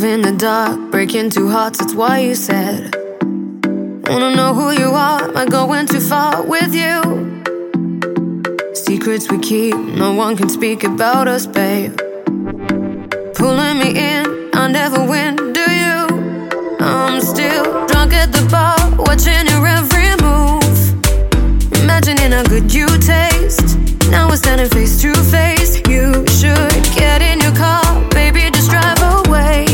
in the dark, breaking two hearts, that's why you said wanna know who you are, am I going too far with you? Secrets we keep, no one can speak about us, babe. Pulling me in, I never win, do you? I'm still drunk at the bar, watching your every move, imagining how good you taste. Now we're standing face to face. You should get in your car, baby, just drive away.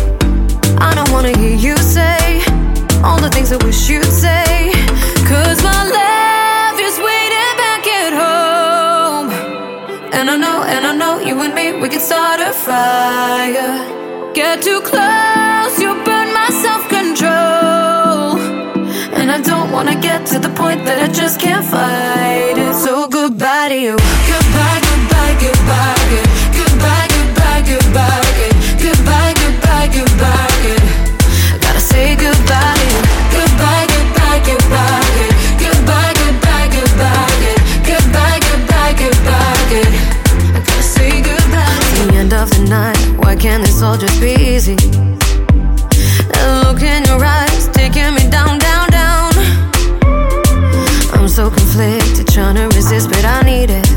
I don't wanna hear you say all the things I wish you'd say, 'cause my love is waiting back at home. And I know you and me, we can start a fire. Get too close, you burn my self-control. And I don't wanna get to the point that I just can't fight it. So goodbye to you. Goodbye, goodbye, goodbye, good. Goodbye, goodbye, goodbye, good. Goodbye, goodbye, goodbye, good. Gotta say goodbye to you. Goodbye, goodbye, goodbye, good. Goodbye, goodbye, goodbye, good. Goodbye, goodbye, goodbye, good. I gotta say goodbye. The end of the night, why can't this all just be easy? That look in your eyes, taking me down, down, down. I'm so conflicted, trying to resist, but I need it.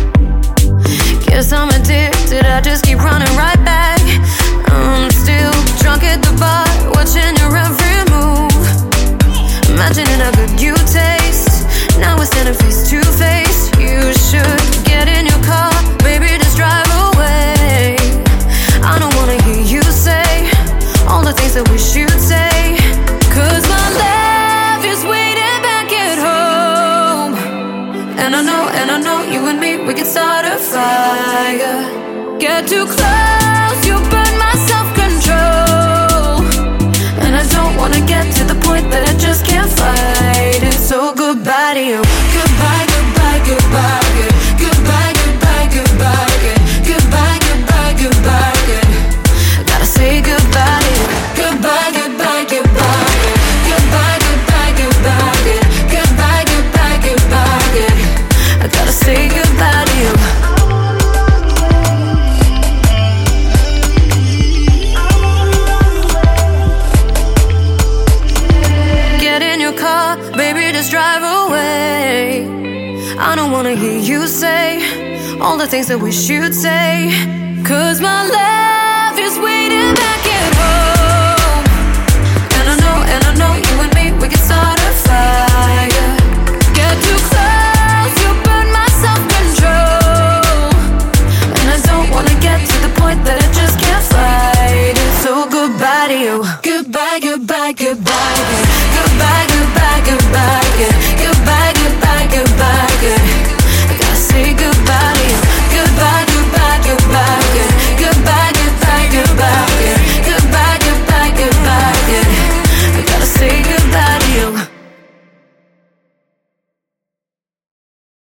Guess I'm addicted, I just keep running right back. I'm still drunk at the bar, watching your every move, imagining how good you taste. Now we're standing face to face. You should get in your car, baby, just drive away. I don't wanna hear you say all the things I wish you'd say, 'cause my love is waiting back at home. And I know you and me, we can start a fire. Get too close, you burn my self-control. And I don't wanna get to the point that I just can't fight it. So goodbye to you. Goodbye, goodbye, goodbye, good. Goodbye, goodbye, goodbye, good. Goodbye, goodbye, goodbye, good. I gotta say goodbye to you. Goodbye, goodbye, goodbye, good. Goodbye, goodbye, goodbye, good. Goodbye, goodbye, goodbye, good. I gotta say goodbye to you. Get in your car, baby, just drive away. I don't wanna hear you say all the things I wish you'd say, 'cause my love is waiting back at home.